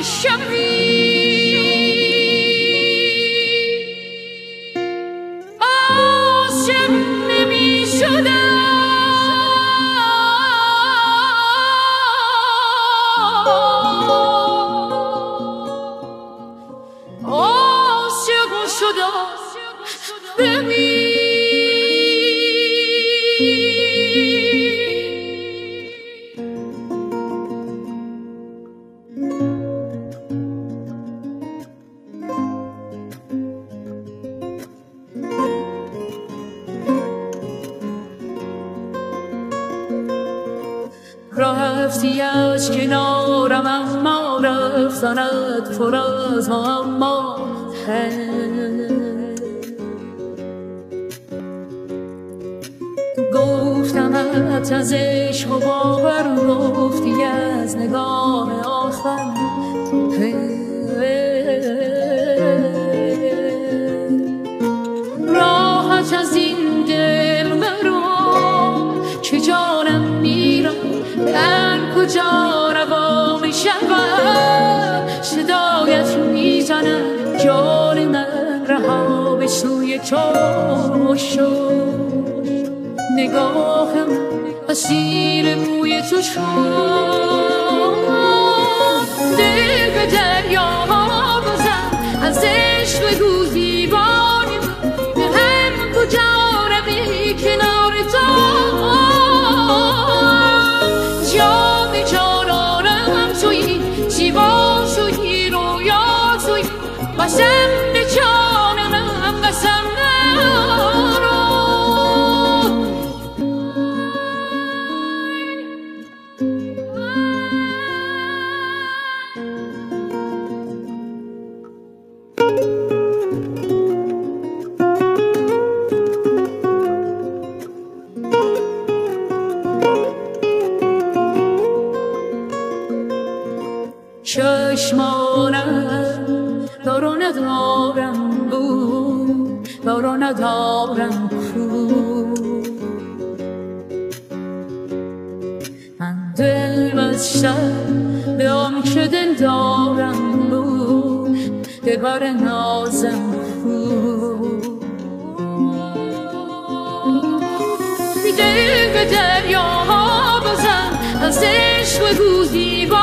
شمعی عاشق نمی شدم عاشق شدم رفتی از کنارم اما رفتنت پر از معما گفتمت از عشق و باور گفتی از نگاه آخر راحت از این دل برو که جانم میرم در کجا روا می شود صدایت میزنم جان من رها به سوی تو شد نگاهم اسیر موی تو شد دل به دریا بزن از عشق بگو دیوانه به هم کجا روی کنار تو جام جانانم توی زیبا توی رویا توی قسم به جانم قسم چشمانم دارو ندارم بود دارو ندارم بود من دل بستم به آن که دل دارم بود دلبر نازم بود دل به دریا بزن از عشق بگو دیوانه